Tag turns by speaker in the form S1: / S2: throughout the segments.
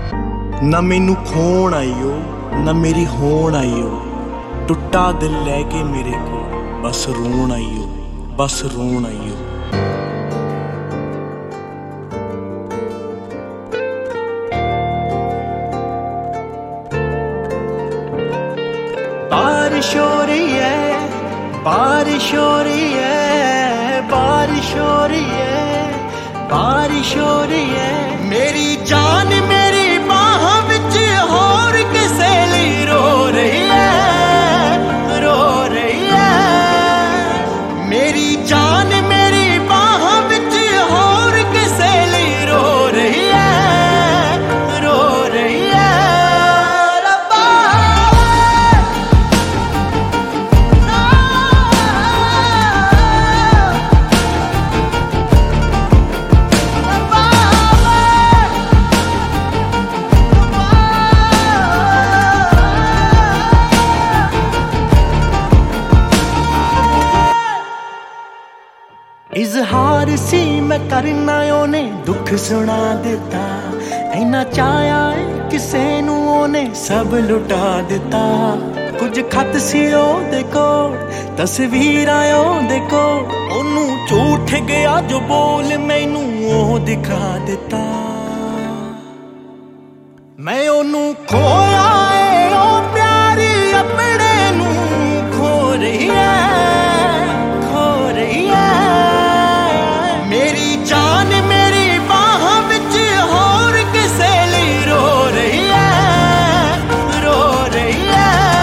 S1: ना मैनू खोण आईओ ना मेरी होण आईओ, टुट्टा दिल लैके मेरे को बस रोण आईओ, बस रोण आईओ। बारिश हो रही है, बारिश हो रही है, बारिश हो रही है, बारिश हो रही है। मेरी जान मेरी बाह विच होर किसे लई रो रही है, रो रही है। मेरी जान मेरी बाह विच होर किसे लई रो रही है, रो रही है। इजहार सी मैं करना ओने दुख सुना दिता, इना चाया किसे नू ओने सब लुटा दिता। कुछ खत सी ओदे कोल, तस्वीरां ओदे कोल, ओनू झूठ गया जो बोल मैनू ओ दिखा दिता। मैं ओनू खोया ओ प्यारी अपने नू खो रही है, खो रही है। मेरी जान मेरी बाह विच होर किसे लई रो रही है, रो रही है।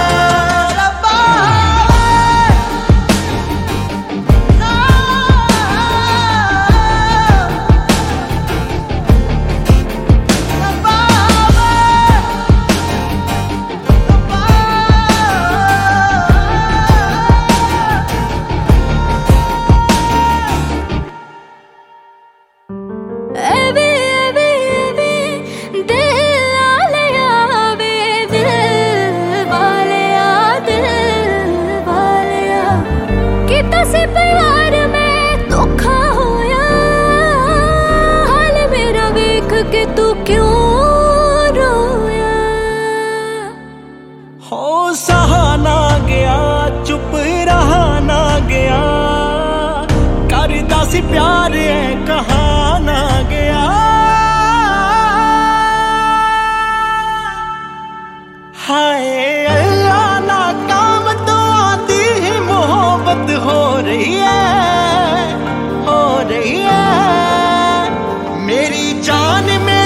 S2: कि तू क्यों रोया?
S1: हो सहा ना गया, चुप रहा ना गया, करदा सी प्यार है कहा ना गया। हाय अल्लाह ना काम तो आती ही मोहब्बत हो रही है, हो रही है। मेरी जान में